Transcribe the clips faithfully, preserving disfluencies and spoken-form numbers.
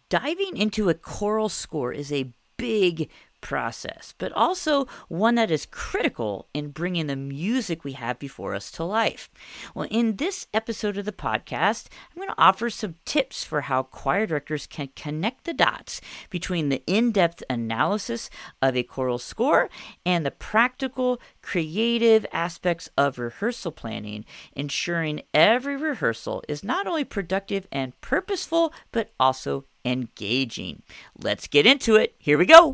diving into a choral score is a big process, but also one that is critical in bringing the music we have before us to life. Well, in this episode of the podcast, I'm going to offer some tips for how choir directors can connect the dots between the in-depth analysis of a choral score and the practical, creative aspects of rehearsal planning, ensuring every rehearsal is not only productive and purposeful, but also engaging. Let's get into it. Here we go.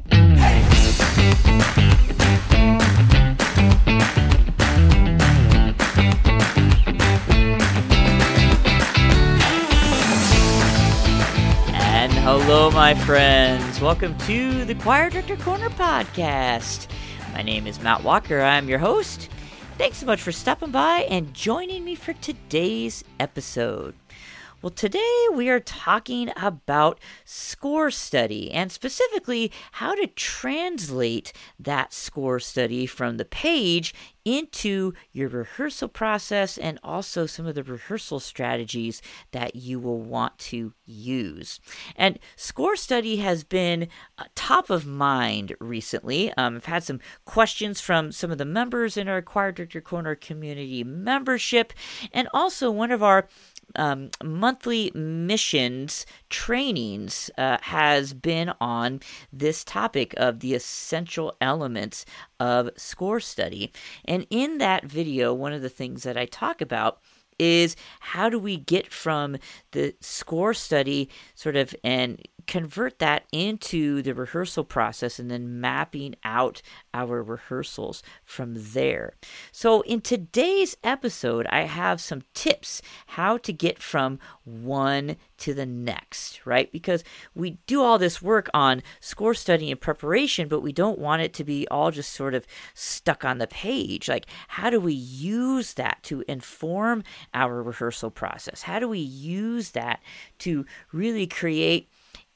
And hello, my friends. Welcome to the Choir Director Corner podcast. My name is Matt Walker. I'm your host. Thanks so much for stopping by and joining me for today's episode. Well, today we are talking about score study and specifically how to translate that score study from the page into your rehearsal process and also some of the rehearsal strategies that you will want to use. And score study has been uh, top of mind recently. Um, I've had some questions from some of the members in our Choir Director Corner community membership, and also one of our Um, monthly missions trainings uh, has been on this topic of the essential elements of score study. And in that video, one of the things that I talk about is how do we get from the score study sort of and convert that into the rehearsal process and then mapping out our rehearsals from there. So in today's episode, I have some tips how to get from one to the next, right? Because we do all this work on score study and preparation, but we don't want it to be all just sort of stuck on the page. Like, how do we use that to inform our rehearsal process? How do we use that to really create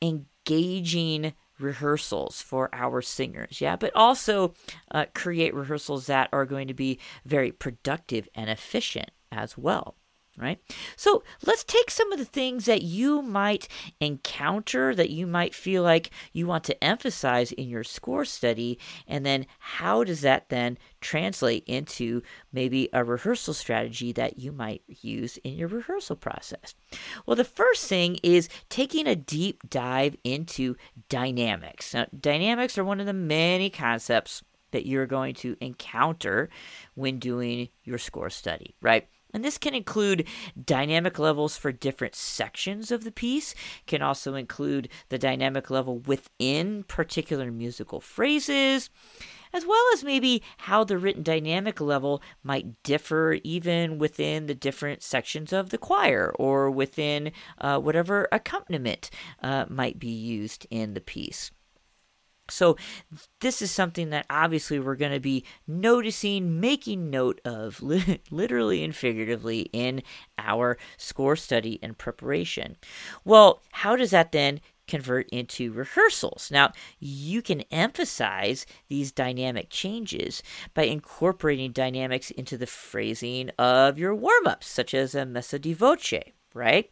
engaging rehearsals for our singers, yeah, but also uh, create rehearsals that are going to be very productive and efficient as well, right? So let's take some of the things that you might encounter that you might feel like you want to emphasize in your score study, and then how does that then translate into maybe a rehearsal strategy that you might use in your rehearsal process. Well, the first thing is taking a deep dive into dynamics. Now, dynamics are one of the many concepts that you're going to encounter when doing your score study, right? And this can include dynamic levels for different sections of the piece, can also include the dynamic level within particular musical phrases, as well as maybe how the written dynamic level might differ even within the different sections of the choir or within uh, whatever accompaniment uh, might be used in the piece. So this is something that obviously we're going to be noticing, making note of, li- literally and figuratively in our score study and preparation. Well, how does that then convert into rehearsals? Now, you can emphasize these dynamic changes by incorporating dynamics into the phrasing of your warm-ups, such as a messa di voce, right?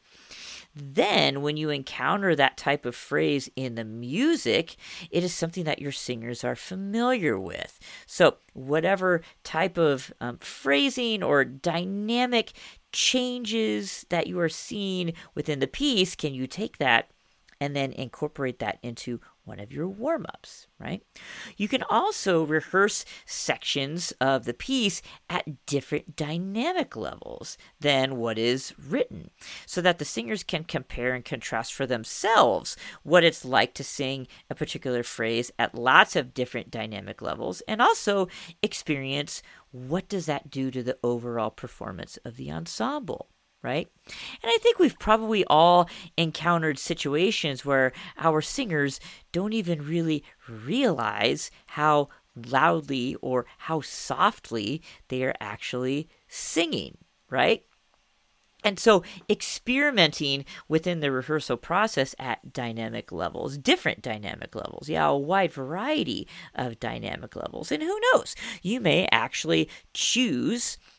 Then, when you encounter that type of phrase in the music, it is something that your singers are familiar with. So, whatever type of um, phrasing or dynamic changes that you are seeing within the piece, can you take that and then incorporate that into one of your warm-ups, right? You can also rehearse sections of the piece at different dynamic levels than what is written, so that the singers can compare and contrast for themselves what it's like to sing a particular phrase at lots of different dynamic levels, and also experience what does that do to the overall performance of the ensemble. Right? And I think we've probably all encountered situations where our singers don't even really realize how loudly or how softly they are actually singing, right? And so experimenting within the rehearsal process at dynamic levels, different dynamic levels, yeah, a wide variety of dynamic levels. And who knows, you may actually choose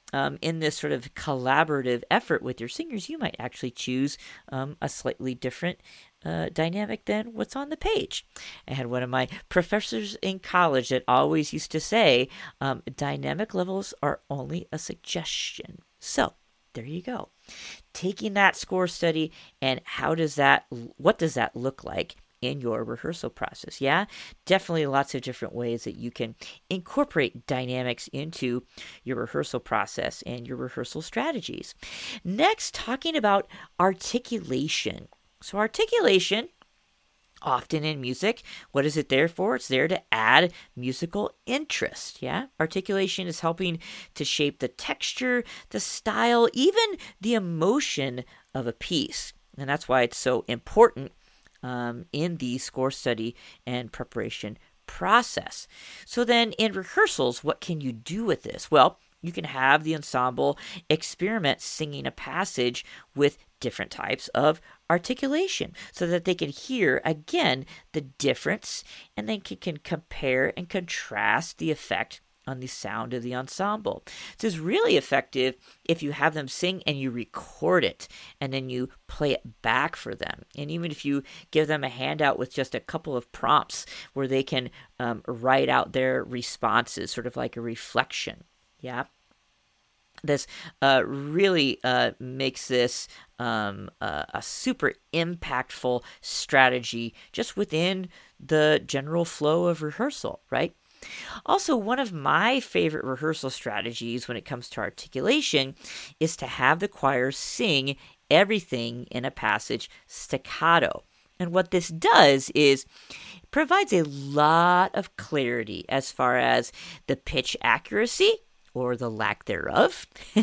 um, in this sort of collaborative effort with your singers, you might actually choose um, a slightly different uh, dynamic than what's on the page. I had one of my professors in college that always used to say, um, dynamic levels are only a suggestion. So there you go. Taking that score study and how does that, what does that look like in your rehearsal process? Yeah, definitely lots of different ways that you can incorporate dynamics into your rehearsal process and your rehearsal strategies. Next, talking about articulation. So articulation, often in music, what is it there for? It's there to add musical interest, yeah? Articulation is helping to shape the texture, the style, even the emotion of a piece. And that's why it's so important um, in the score study and preparation process. So then in rehearsals, what can you do with this? Well, you can have the ensemble experiment singing a passage with different types of articulation so that they can hear, again, the difference and then can, can compare and contrast the effect on the sound of the ensemble. This is really effective if you have them sing and you record it and then you play it back for them. And even if you give them a handout with just a couple of prompts where they can um, write out their responses, sort of like a reflection. Yeah. This uh, really uh, makes this um, uh, a super impactful strategy just within the general flow of rehearsal, right? Also, one of my favorite rehearsal strategies when it comes to articulation is to have the choir sing everything in a passage staccato. And what this does is it provides a lot of clarity as far as the pitch accuracy or the lack thereof,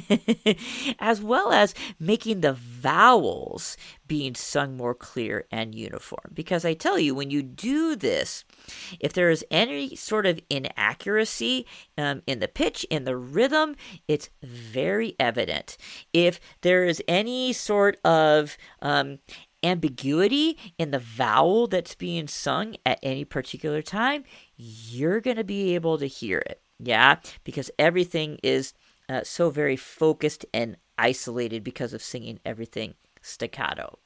as well as making the vowels being sung more clear and uniform. Because I tell you, when you do this, if there is any sort of inaccuracy um, in the pitch, in the rhythm, it's very evident. If there is any sort of um, ambiguity in the vowel that's being sung at any particular time, you're going to be able to hear it. Yeah, because everything is uh, so very focused and isolated because of singing everything staccato.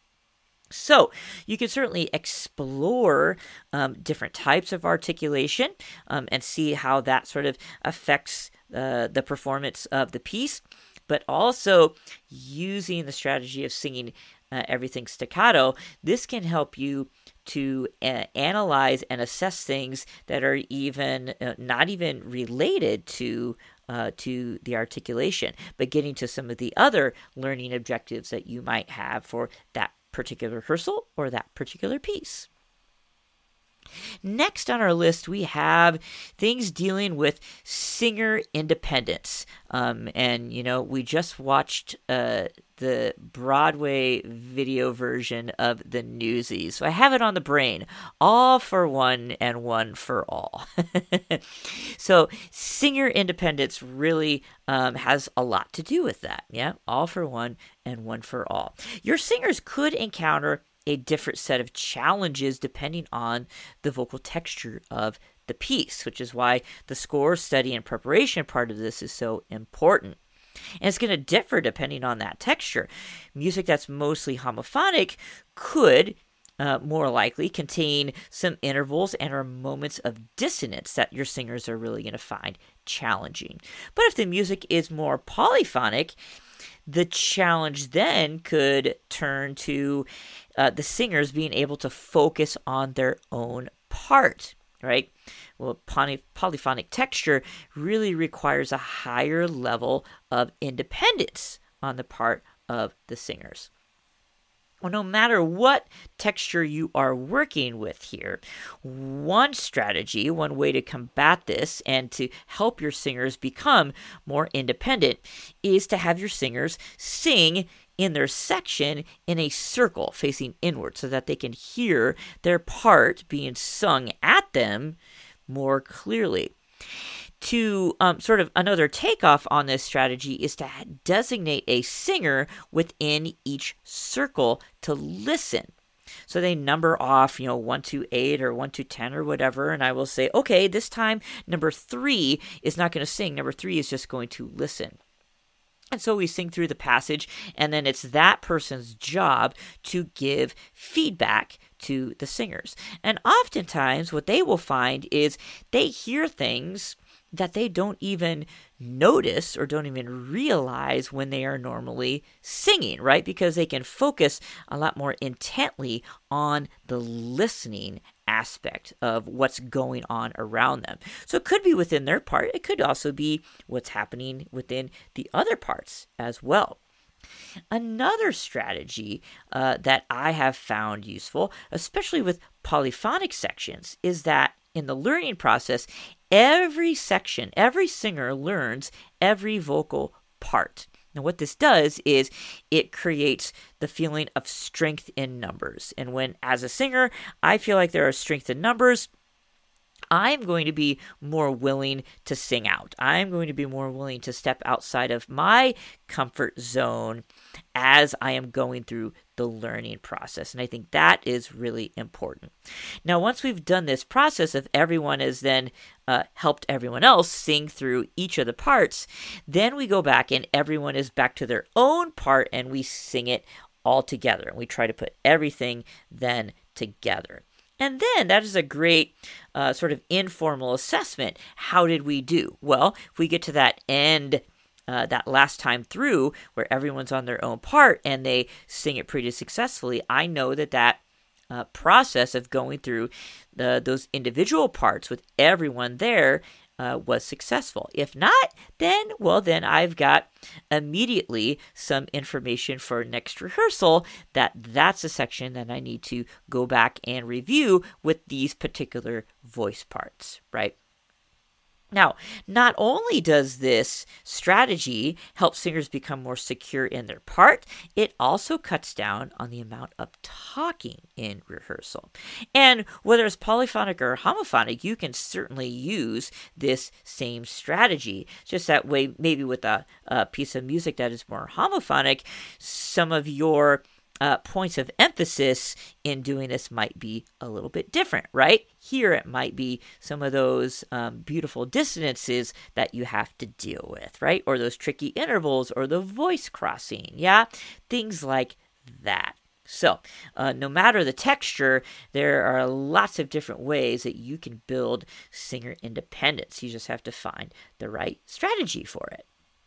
So you can certainly explore um, different types of articulation um, and see how that sort of affects uh, the performance of the piece, but also using the strategy of singing uh, everything staccato, this can help you to uh, analyze and assess things that are even uh, not even related to uh, to the articulation, but getting to some of the other learning objectives that you might have for that particular rehearsal or that particular piece. Next on our list, we have things dealing with singer independence. Um, and, you know, we just watched uh, the Broadway video version of the Newsies. So I have it on the brain. All for one and one for all. So singer independence really um, has a lot to do with that. Yeah, all for one and one for all. Your singers could encounter a different set of challenges depending on the vocal texture of the piece, which is why the score study and preparation part of this is so important. And it's going to differ depending on that texture. Music that's mostly homophonic could uh, more likely contain some intervals and or moments of dissonance that your singers are really going to find challenging. But if the music is more polyphonic, the challenge then could turn to uh, the singers being able to focus on their own part, right? Well, poly- polyphonic texture really requires a higher level of independence on the part of the singers. Well, no matter what texture you are working with here, one strategy, one way to combat this and to help your singers become more independent is to have your singers sing in their section in a circle facing inward so that they can hear their part being sung at them more clearly. To um, sort of another takeoff on this strategy is to designate a singer within each circle to listen. So they number off, you know, one to eight or one to ten or whatever, and I will say, okay, this time number three is not going to sing. Number three is just going to listen. And so we sing through the passage, and then it's that person's job to give feedback to the singers. And oftentimes what they will find is they hear things that they don't even notice or don't even realize when they are normally singing, right? Because they can focus a lot more intently on the listening aspect of what's going on around them. So it could be within their part. It could also be what's happening within the other parts as well. Another strategy uh, that I have found useful, especially with polyphonic sections, is that in the learning process, every section, every singer learns every vocal part. Now, what this does is it creates the feeling of strength in numbers. And when, as a singer, I feel like there are strength in numbers, I'm going to be more willing to sing out. I'm going to be more willing to step outside of my comfort zone as I am going through the learning process. And I think that is really important. Now, once we've done this process of everyone has then uh, helped everyone else sing through each of the parts, then we go back and everyone is back to their own part and we sing it all together. And we try to put everything then together. And then that is a great uh, sort of informal assessment. How did we do? Well, if we get to that end, uh, that last time through where everyone's on their own part and they sing it pretty successfully, I know that that uh, process of going through the, those individual parts with everyone there Uh, was successful. If not, then, well, then I've got immediately some information for next rehearsal that that's a section that I need to go back and review with these particular voice parts, right? Now, not only does this strategy help singers become more secure in their part, it also cuts down on the amount of talking in rehearsal. And whether it's polyphonic or homophonic, you can certainly use this same strategy. Just that way, maybe with a, a piece of music that is more homophonic, some of your Uh, points of emphasis in doing this might be a little bit different, right? Here it might be some of those um, beautiful dissonances that you have to deal with, right? Or those tricky intervals or the voice crossing, yeah? Things like that. So, uh, no matter the texture, there are lots of different ways that you can build singer independence. You just have to find the right strategy for it.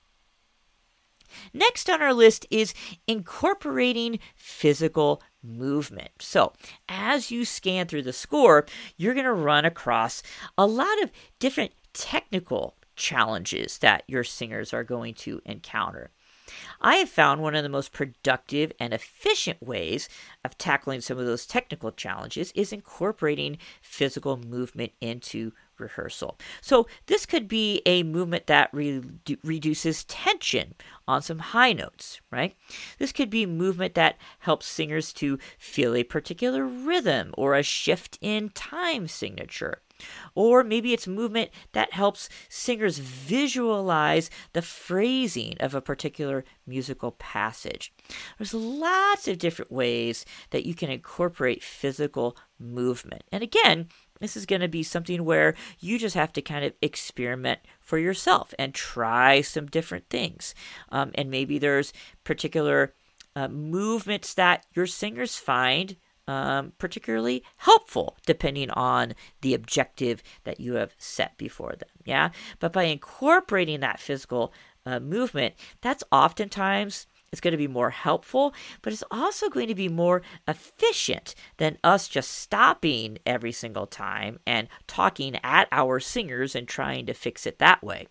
Next on our list is incorporating physical movement. So, as you scan through the score, you're going to run across a lot of different technical challenges that your singers are going to encounter. I have found one of the most productive and efficient ways of tackling some of those technical challenges is incorporating physical movement into rehearsal. So this could be a movement that re- reduces tension on some high notes, right? This could be movement that helps singers to feel a particular rhythm or a shift in time signature. Or maybe it's movement that helps singers visualize the phrasing of a particular musical passage. There's lots of different ways that you can incorporate physical movement. And again, this is going to be something where you just have to kind of experiment for yourself and try some different things. Um, and maybe there's particular uh, movements that your singers find Um, particularly helpful depending on the objective that you have set before them, yeah? But by incorporating that physical uh, movement, that's oftentimes, it's going to be more helpful, but it's also going to be more efficient than us just stopping every single time and talking at our singers and trying to fix it that way.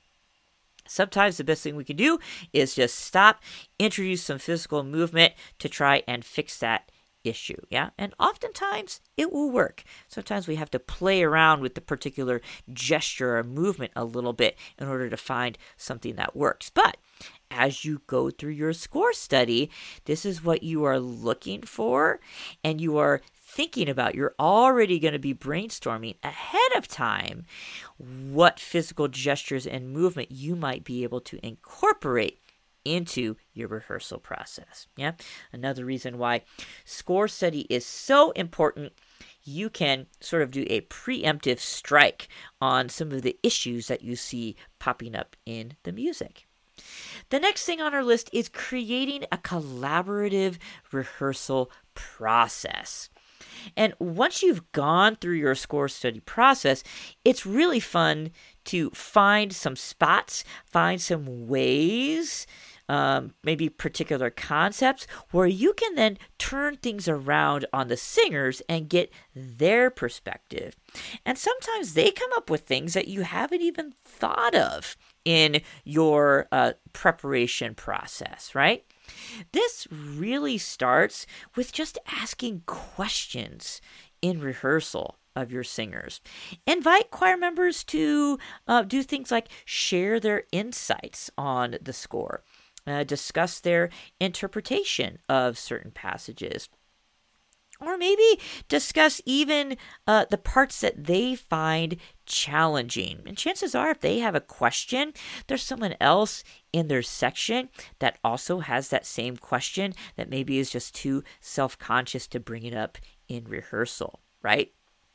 Sometimes the best thing we can do is just stop, introduce some physical movement to try and fix that issue, yeah? And oftentimes it will work. Sometimes we have to play around with the particular gesture or movement a little bit in order to find something that works. But as you go through your score study, this is what you are looking for and you are thinking about. You're already going to be brainstorming ahead of time what physical gestures and movement you might be able to incorporate into your rehearsal process. Yeah. Another reason why score study is so important, you can sort of do a preemptive strike on some of the issues that you see popping up in the music. The next thing on our list is creating a collaborative rehearsal process. And once you've gone through your score study process, it's really fun to find some spots, find some ways, um, maybe particular concepts, where you can then turn things around on the singers and get their perspective. And sometimes they come up with things that you haven't even thought of in your uh, preparation process, right? This really starts with just asking questions in rehearsal of your singers. Invite choir members to uh, do things like share their insights on the score, uh, discuss their interpretation of certain passages, or maybe discuss even uh, the parts that they find challenging. And chances are, if they have a question, there's someone else in their section that also has that same question that maybe is just too self-conscious to bring it up in rehearsal, right?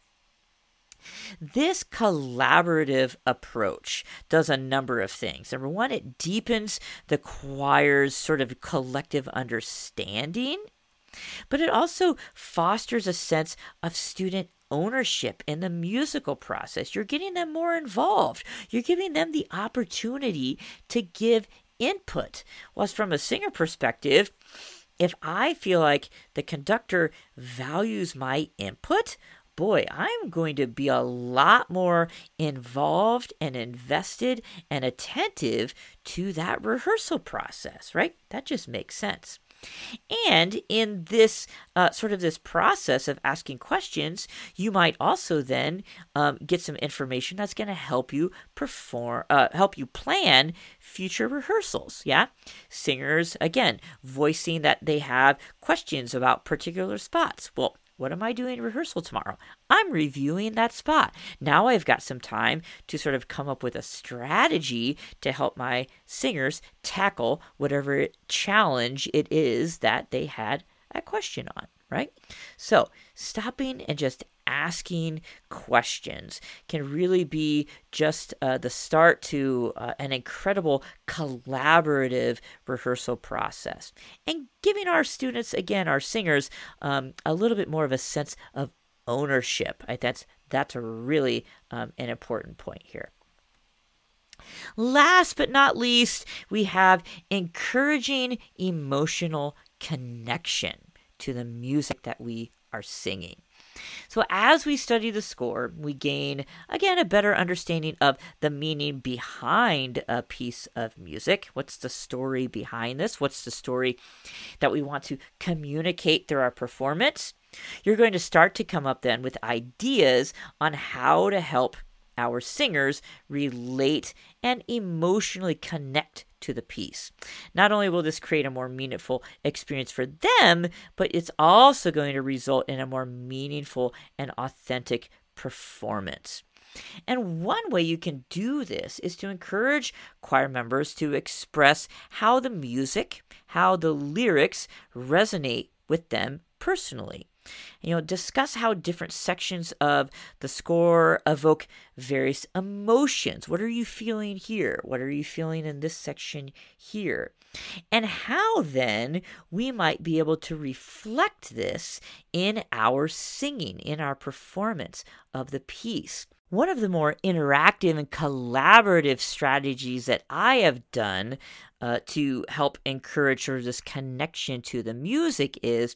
This collaborative approach does a number of things. Number one, it deepens the choir's sort of collective understanding, but it also fosters a sense of student ownership in the musical process. You're getting them more involved. You're giving them the opportunity to give input. Whilst from a singer perspective, if I feel like the conductor values my input, boy, I'm going to be a lot more involved and invested and attentive to that rehearsal process, right? That just makes sense. And in this uh, sort of this process of asking questions, you might also then um, get some information that's going to help you perform, uh, help you plan future rehearsals. Yeah, singers again voicing that they have questions about particular spots. Well, what am I doing in rehearsal tomorrow? I'm reviewing that spot. Now I've got some time to sort of come up with a strategy to help my singers tackle whatever challenge it is that they had a question on, right? So stopping and just asking questions can really be just uh, the start to uh, an incredible collaborative rehearsal process, and giving our students, again, our singers, um, a little bit more of a sense of ownership. Right? That's that's a really um, an important point here. Last but not least, we have encouraging emotional connection to the music that we are singing. So as we study the score, we gain, again, a better understanding of the meaning behind a piece of music. What's the story behind this? What's the story that we want to communicate through our performance? You're going to start to come up then with ideas on how to help our singers relate and emotionally connect to the piece. Not only will this create a more meaningful experience for them, but it's also going to result in a more meaningful and authentic performance. And one way you can do this is to encourage choir members to express how the music, how the lyrics resonate with them personally. You know, discuss how different sections of the score evoke various emotions. What are you feeling here? What are you feeling in this section here? And how then we might be able to reflect this in our singing, in our performance of the piece. One of the more interactive and collaborative strategies that I have done uh, to help encourage sort of this connection to the music is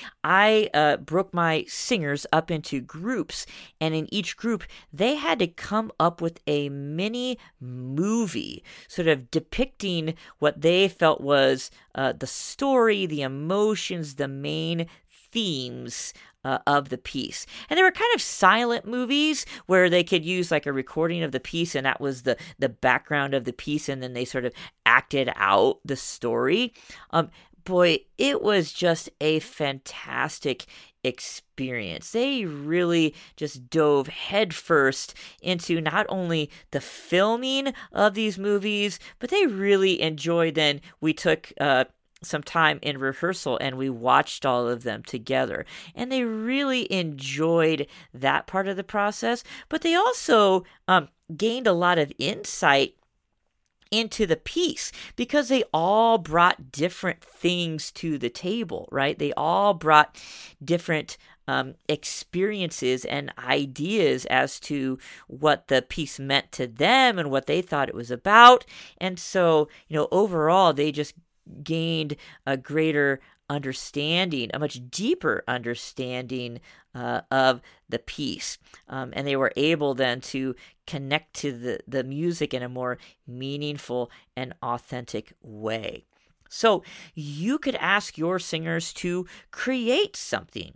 I uh, broke my singers up into groups, and in each group, they had to come up with a mini movie sort of depicting what they felt was uh, the story, the emotions, the main themes Uh, of the piece. And they were kind of silent movies where they could use like a recording of the piece, and that was the the background of the piece, and then they sort of acted out the story. Um, boy, it was just a fantastic experience. They really just dove headfirst into not only the filming of these movies, but they really enjoyed. Then we took uh some time in rehearsal and we watched all of them together, and they really enjoyed that part of the process. But they also um, gained a lot of insight into the piece because they all brought different things to the table, right? They all brought different um, experiences and ideas as to what the piece meant to them and what they thought it was about. And so, you know, overall, they just gained a greater understanding, a much deeper understanding uh, of the piece. Um, and they were able then to connect to the, the music in a more meaningful and authentic way. So you could ask your singers to create something.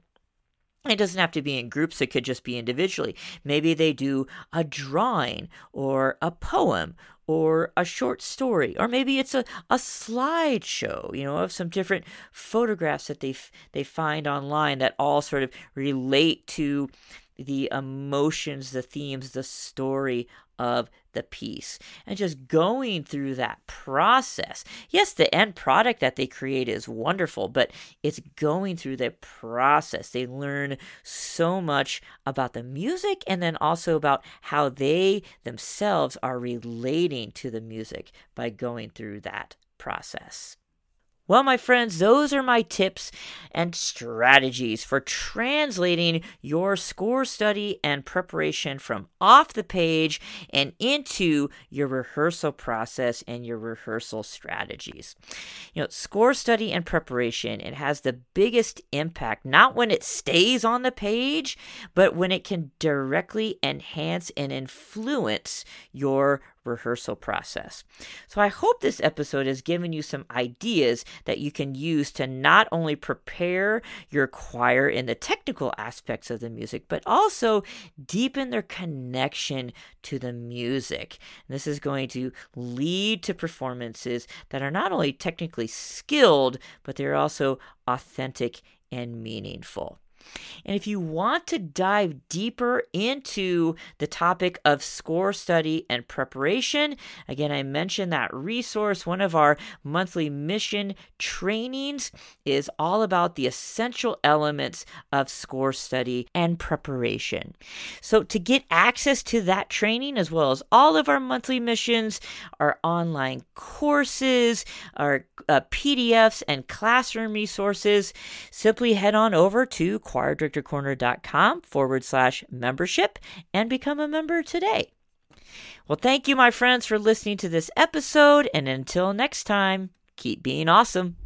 It doesn't have to be in groups. It could just be individually. Maybe they do a drawing or a poem or a short story, or maybe it's a, a slideshow, you know, of some different photographs that they f- they find online that all sort of relate to the emotions, the themes, the story of the piece. And just going through that process. Yes, the end product that they create is wonderful, but it's going through the process. They learn so much about the music and then also about how they themselves are relating to the music by going through that process. Well, my friends, those are my tips and strategies for translating your score study and preparation from off the page and into your rehearsal process and your rehearsal strategies. You know, score study and preparation, it has the biggest impact, not when it stays on the page, but when it can directly enhance and influence your rehearsal process. So I hope this episode has given you some ideas that you can use to not only prepare your choir in the technical aspects of the music, but also deepen their connection to the music. And this is going to lead to performances that are not only technically skilled, but they're also authentic and meaningful. And if you want to dive deeper into the topic of score study and preparation, again, I mentioned that resource. One of our monthly mission trainings is all about the essential elements of score study and preparation. So to get access to that training, as well as all of our monthly missions, our online courses, our uh, P D Fs, and classroom resources, simply head on over to choirdirectorcorner.com forward slash membership and become a member today. Well, thank you, my friends, for listening to this episode. And until next time, keep being awesome.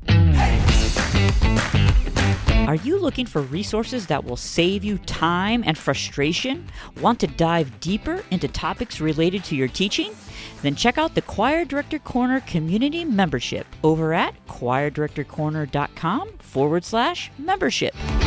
Are you looking for resources that will save you time and frustration? Want to dive deeper into topics related to your teaching? Then check out the Choir Director Corner community membership over at choirdirectorcorner.com forward slash membership.